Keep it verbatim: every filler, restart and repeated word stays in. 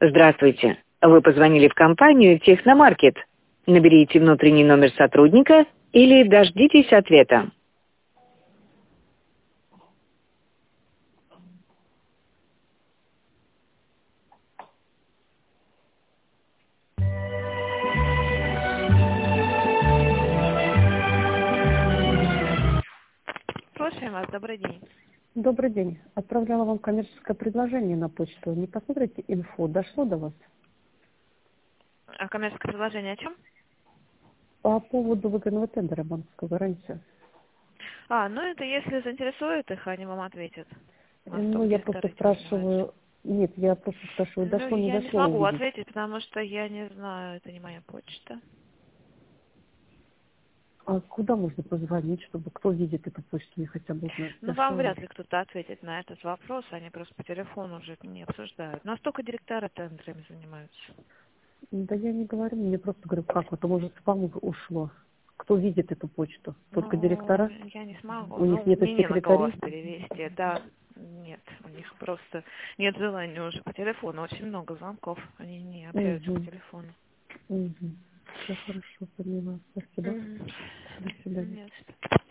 Здравствуйте. Вы позвонили в компанию «Техномаркет». Наберите внутренний номер сотрудника или дождитесь ответа. Слушаем вас, добрый день. Добрый день. Отправляла вам коммерческое предложение на почту. Не посмотрите инфу. Дошло до вас? А коммерческое предложение о чем? По поводу выгодного тендера банковской гарантии. А, ну это если заинтересует их, они вам ответят. У нас Ну, только я директора просто этим занимаются. спрашиваю... Нет, я просто спрашиваю, Ну, дошло, не я не дошло смогу увидеть. ответить, потому что я не знаю, это не моя почта. А куда можно позвонить, чтобы кто видит эту почту, мне хотя бы узнать, Ну, вам дошло ли? вряд ли кто-то ответит на этот вопрос, они просто по телефону уже не обсуждают. У нас только директора тендерами занимаются. Да я не говорю, мне просто говорю, как вот, может, спам ушло. Кто видит эту почту? Только Ну, директора? я не смогу. У них Ну, нет мне не на кого вас секретарей? перевести, да. Нет, у них просто нет желания уже по телефону. Очень много звонков, они не общаются по Угу. телефону. Угу. Все хорошо, поняла. Спасибо. Мгм. До свидания. Нет.